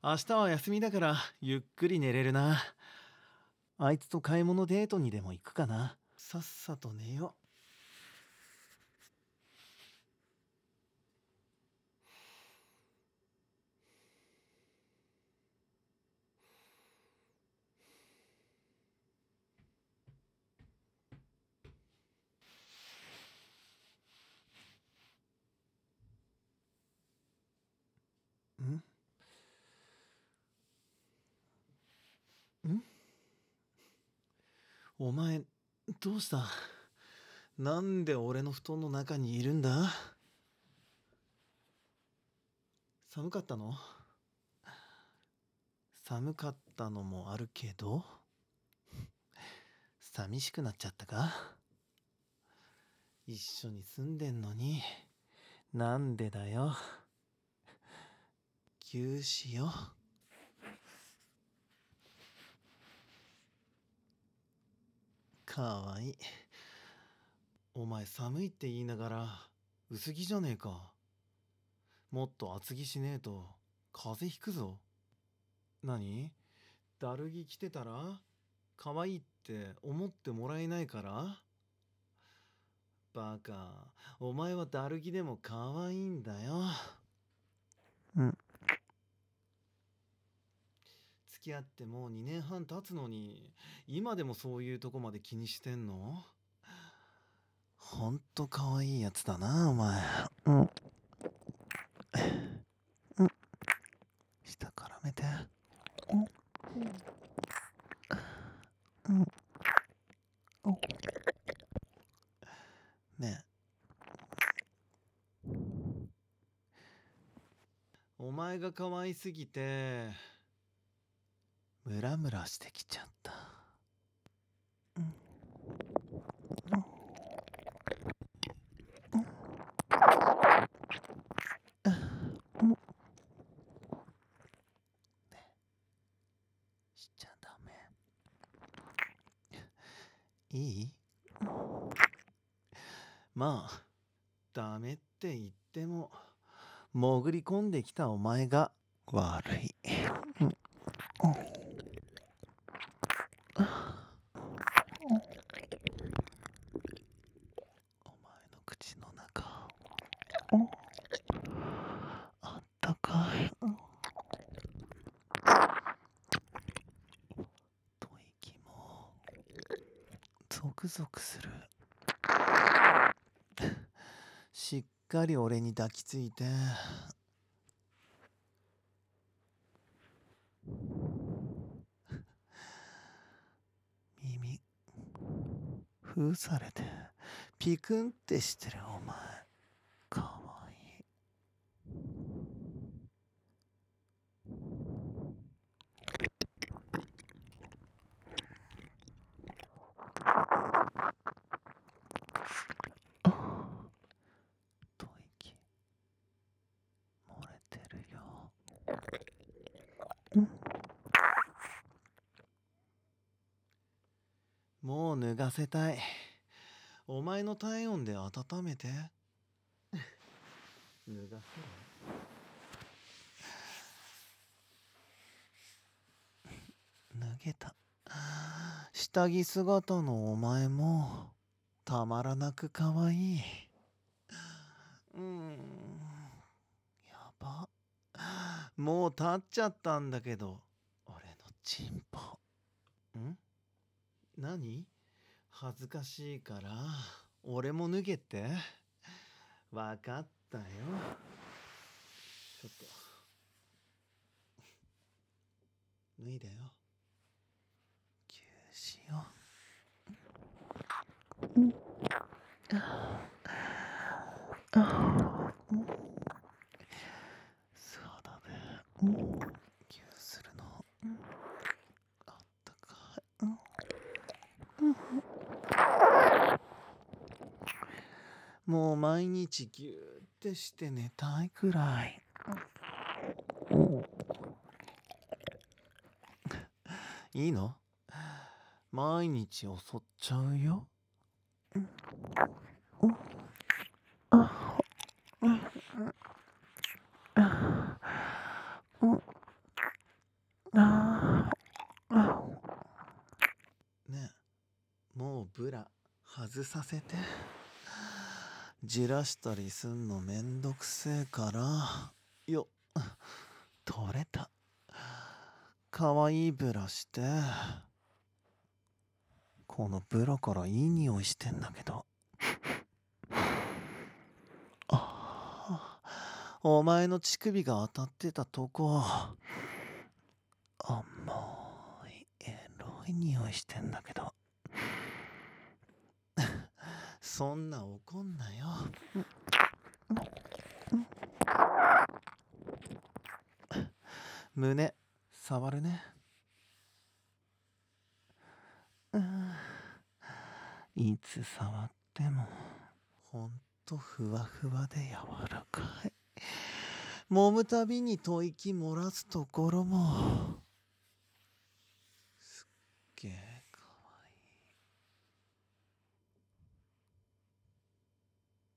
明日は休みだからゆっくり寝れるな。あいつと買い物デートにでも行くかな。さっさと寝よう。んお前、どうした？なんで俺の布団の中にいるんだ？寒かったの？寒かったのもあるけど、寂しくなっちゃったか？一緒に住んでんのに、なんでだよ。ぎゅうしよ。かわいい。お前寒いって言いながら薄着じゃねえか。もっと厚着しねえと風邪ひくぞ。何？だるぎ着てたら可愛いって思ってもらえないから？バカ、お前はだるぎでも可愛いんだよ。うん。付き合ってもう2年半経つのに、今でもそういうとこまで気にしてんの？ほんと可愛いやつだな、お前。うん。うん。下からめて。うん。うん。ねえ。お前が可愛すぎて、ムラムラしてきちゃった。うん。うん。しちゃダメ。いい？まあ、ダメって言っても、潜り込んできたお前が悪い。うん。お前の口の中、あったかい。吐息もゾクゾクする。しっかり俺に抱きついて。耳封されてピクンってしてるお前、かわいい。吐息漏れてるよ。もう脱がせたい。お前の体温で温めて。脱がせろ。脱げた。下着姿のお前もたまらなくかわいい。やば。もう立っちゃったんだけど、俺のチンポ。何？恥ずかしいから俺も脱げて。わかったよ。ちょっと脱いだよ。ぎゅうしよ素肌でぎゅうするのあったかい。もう毎日ぎゅーってして寝たいくらい。いいの？毎日襲っちゃうよ。 あーあねえ、もうブラ外させて。じらしたりすんのめんどくせえから。よっ、取れた。かわいいブラして。このブラからいい匂いしてんだけど。ああ、お前の乳首が当たってたとこ。甘い、エロい匂いしてんだけど。そんな怒んなよ。胸、触るね。いつ触っても、ほんとふわふわで柔らかい。揉むたびに吐息漏らすところも、すっげえ